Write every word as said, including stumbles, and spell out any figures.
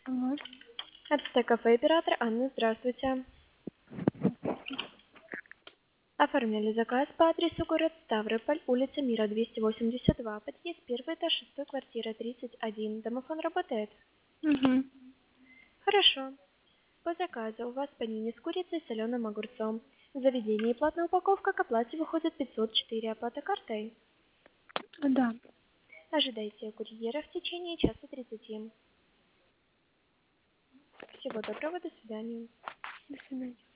Ага. Это кафе оператор Анна, здравствуйте. Оформили заказ по адресу город Ставрополь, улица Мира, двести восемьдесят два, подъезд первый этаж, шестой, квартира тридцать один. Домофон работает? Угу. Хорошо. По заказу у вас панини с курицей и соленым огурцом. В заведении платная упаковка, к оплате выходит пятьсот четыре, оплата картой. Да. Ожидайте курьера в течение часа тридцати. Всего доброго, до свидания. До свидания.